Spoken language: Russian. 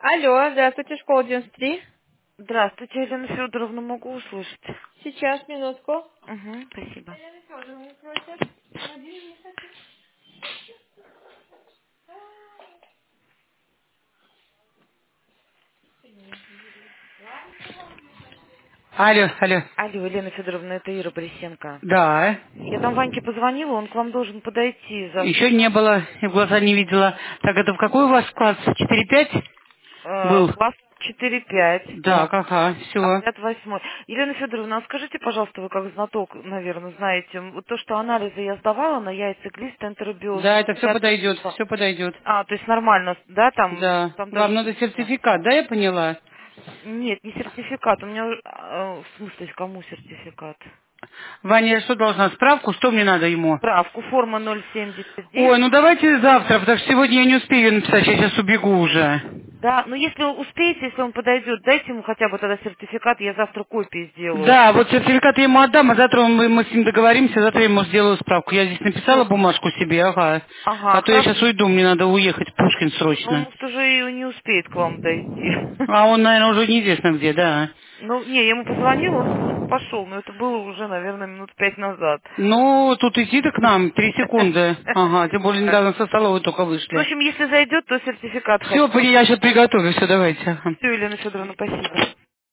Алло, здравствуйте, школа 93. Здравствуйте, Елена Федоровна, могу услышать? Сейчас, минутку. Угу, спасибо. Елена Федоровна просит. Алло, алло. Алло, Елена Федоровна, это Ира Борисенко. Да. Я там Ваньке позвонила, он к вам должен подойти Еще завтра. не было, я в глаза не видела. Так, это в какой у вас класс? 4-5 был? Класс 4-5, Да, да. ага, все. Отряд 8. Елена Федоровна, а скажите, пожалуйста, вы как знаток, наверное, знаете, вот то, что анализы я сдавала на яйца, глист, энтеробиоз, Да, это все 60 подойдет, числа. все подойдет. А, то есть нормально, да, Да. там даже Вам надо ничего. сертификат, да, я поняла? Нет, не сертификат, у меня, в смысле, кому сертификат? Ваня, я что должна, справку, что мне надо ему? Справку, форма Ой, 079. ну давайте завтра, потому что сегодня я не успею её написать, я сейчас убегу уже. Да, но если успеете, если он подойдет, дайте ему хотя бы тогда сертификат, я завтра копии сделаю. Да, вот сертификат я ему отдам, а завтра мы с ним договоримся, завтра я ему сделаю справку. Я здесь написала Все. бумажку себе, ага. Ага, А то я хорошо. сейчас уйду, мне надо уехать в Пушкин Ну, срочно. может, уже и не успеет к вам дойти. А он, наверное, уже неизвестно где, да. Ну, не, я ему позвонила, он пошел, но это было уже, наверное, минут 5 назад. Ну, тут идти-то к нам 3 секунды. Ага, тем более недавно со столовой только В вышли. общем, если зайдет, то сертификат Все, хотя бы. я сейчас приготовлю, все, давайте. Ага. Все, Елена Федоровна, спасибо.